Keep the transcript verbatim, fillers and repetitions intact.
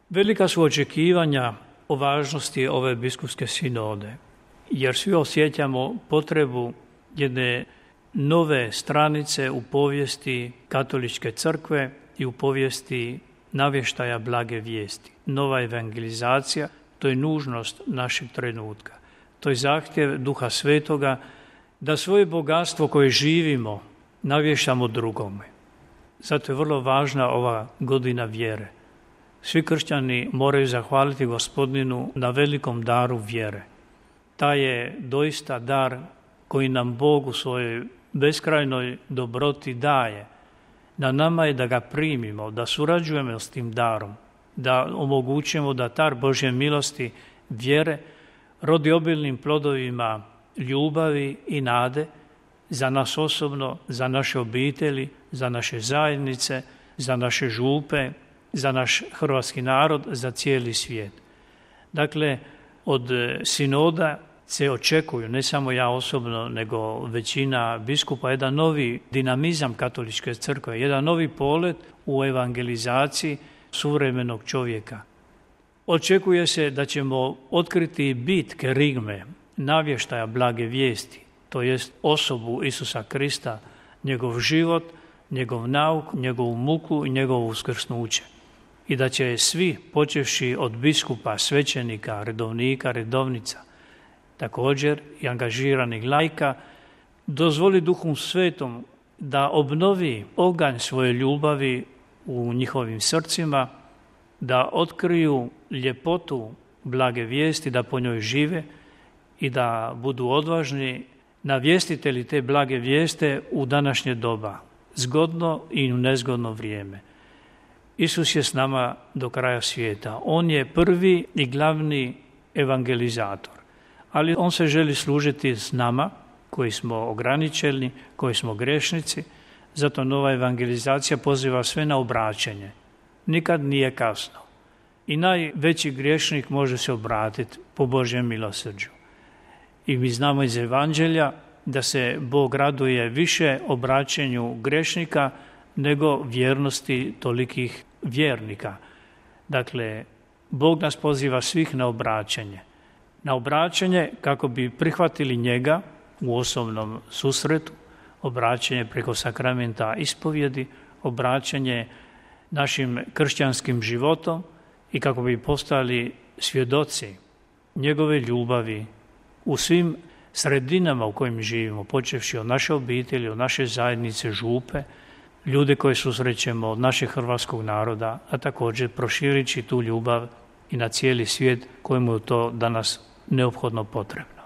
Velika su očekivanja o važnosti ove biskupske sinode, jer svi osjećamo potrebu jedne nove stranice u povijesti katoličke crkve i u povijesti navještaja blage vijesti. Nova evangelizacija, to je nužnost našeg trenutka. To je zahtjev Duha Svetoga da svoje bogatstvo koje živimo navještamo drugome. Zato je vrlo važna ova godina vjere. Svi kršćani moraju zahvaliti Gospodinu na velikom daru vjere. Taj je doista dar koji nam Bog u svojoj beskrajnoj dobroti daje. Na nama je da ga primimo, da surađujemo s tim darom, da omogućimo da dar Božje milosti, vjere, rodi obilnim plodovima ljubavi i nade za nas osobno, za naše obitelji, za naše zajednice, za naše župe, za naš hrvatski narod, za cijeli svijet. Dakle, od sinoda se očekuju, ne samo ja osobno, nego većina biskupa, jedan novi dinamizam katoličke crkve, jedan novi polet u evangelizaciji suvremenog čovjeka. Očekuje se da ćemo otkriti bit kerigme, navještaja blage vijesti, to jest osobu Isusa Krista, njegov život, njegov nauk, njegovu muku i njegovo uskrsnuće. I da će svi, počevši od biskupa, svećenika, redovnika, redovnica, također i angažiranih laika, dozvoli Duhu Svetom da obnovi oganj svoje ljubavi u njihovim srcima, da otkriju ljepotu blage vijesti, da po njoj žive i da budu odvažni navjestitelji te blage vijeste u današnje doba, zgodno i u nezgodno vrijeme. Isus je s nama do kraja svijeta. On je prvi i glavni evangelizator. Ali on se želi služiti s nama, koji smo ograničeni, koji smo grešnici. Zato nova evangelizacija poziva sve na obraćanje. Nikad nije kasno. I najveći griješnik može se obratiti po Božjem milosrđu. I mi znamo iz Evanđelja da se Bog raduje više obraćanju grešnika nego vjernosti tolikih vjernika. Dakle, Bog nas poziva svih na obraćanje. Na obraćanje kako bi prihvatili njega u osobnom susretu, obraćanje preko sakramenta ispovjedi, obraćanje našim kršćanskim životom i kako bi postali svjedoci njegove ljubavi u svim sredinama u kojim živimo, počevši od naše obitelji, od naše zajednice, župe, ljude koje susrećemo od našeg hrvatskog naroda, a također proširići tu ljubav i na cijeli svijet kojemu je to danas neophodno potrebno.